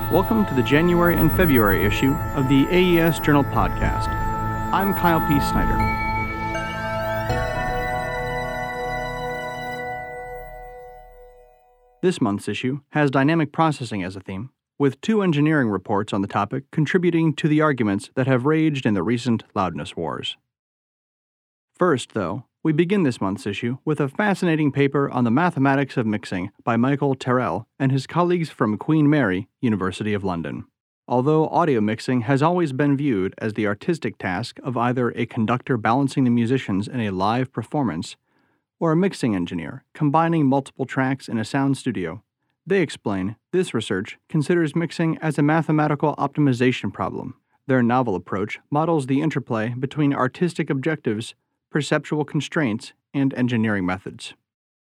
Welcome to the January and February issue of the AES Journal podcast. I'm Kyle P. Snyder. This month's issue has dynamic processing as a theme, with 2 engineering reports on the topic contributing to the arguments that have raged in the recent loudness wars. First, though, we begin this month's issue with a fascinating paper on the mathematics of mixing by Michael Terrell and his colleagues from Queen Mary, University of London. Although audio mixing has always been viewed as the artistic task of either a conductor balancing the musicians in a live performance or a mixing engineer combining multiple tracks in a sound studio, they explain this research considers mixing as a mathematical optimization problem. Their novel approach models the interplay between artistic objectives, perceptual constraints, and engineering methods.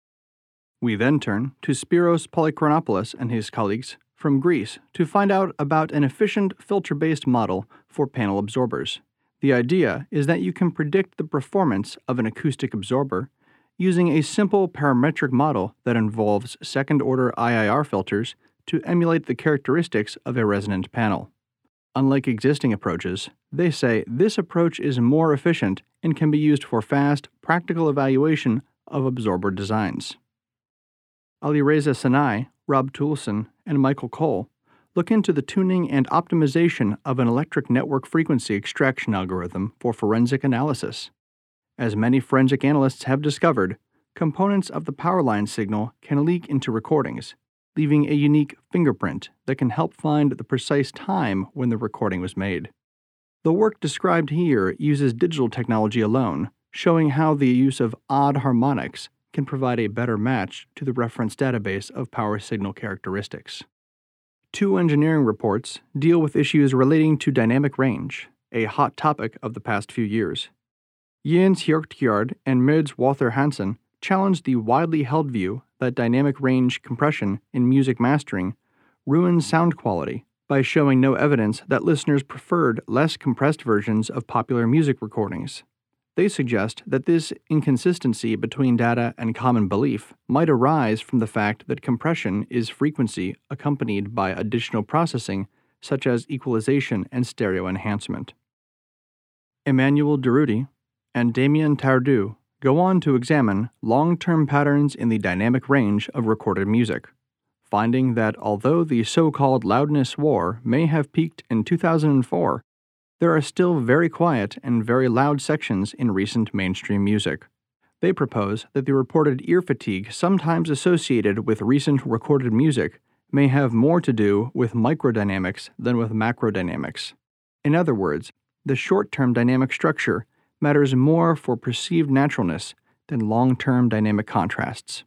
We then turn to Spyros Polychronopoulos and his colleagues from Greece to find out about an efficient filter-based model for panel absorbers. The idea is that you can predict the performance of an acoustic absorber using a simple parametric model that involves second-order IIR filters to emulate the characteristics of a resonant panel. Unlike existing approaches, they say this approach is more efficient and can be used for fast, practical evaluation of absorber designs. Alireza Sanai, Rob Toulson, and Michael Cole look into the tuning and optimization of an electric network frequency extraction algorithm for forensic analysis. As many forensic analysts have discovered, components of the power line signal can leak into recordings, leaving a unique fingerprint that can help find the precise time when the recording was made. The work described here uses digital technology alone, showing how the use of odd harmonics can provide a better match to the reference database of power signal characteristics. 2 engineering reports deal with issues relating to dynamic range, a hot topic of the past few years. Jens Hjortkjær and Mads Walther Hansen challenged the widely held view that dynamic range compression in music mastering ruins sound quality by showing no evidence that listeners preferred less compressed versions of popular music recordings. They suggest that this inconsistency between data and common belief might arise from the fact that compression is frequency accompanied by additional processing such as equalization and stereo enhancement. Emmanuel Durruti and Damien Tardieu go on to examine long-term patterns in the dynamic range of recorded music, finding that although the so-called loudness war may have peaked in 2004, there are still very quiet and very loud sections in recent mainstream music. They propose that the reported ear fatigue sometimes associated with recent recorded music may have more to do with microdynamics than with macrodynamics. In other words, the short-term dynamic structure matters more for perceived naturalness than long-term dynamic contrasts.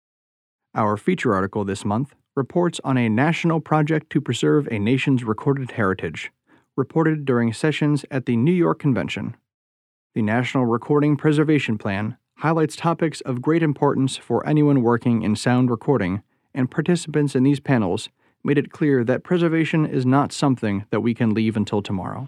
Our feature article this month reports on a national project to preserve a nation's recorded heritage, reported during sessions at the New York Convention. The National Recording Preservation Plan highlights topics of great importance for anyone working in sound recording, and participants in these panels made it clear that preservation is not something that we can leave until tomorrow.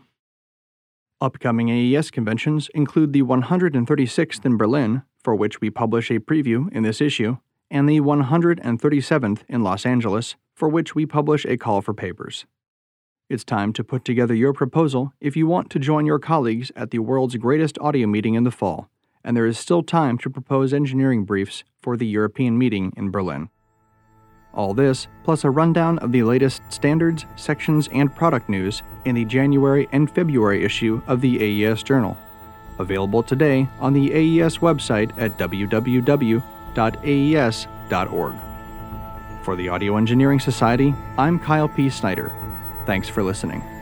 Upcoming AES conventions include the 136th in Berlin, for which we publish a preview in this issue, and the 137th in Los Angeles, for which we publish a call for papers. It's time to put together your proposal if you want to join your colleagues at the world's greatest audio meeting in the fall, and there is still time to propose engineering briefs for the European meeting in Berlin. All this, plus a rundown of the latest standards, sections, and product news in the January and February issue of the AES Journal, available today on the AES website at www.aes.org. For the Audio Engineering Society, I'm Kyle P. Snyder. Thanks for listening.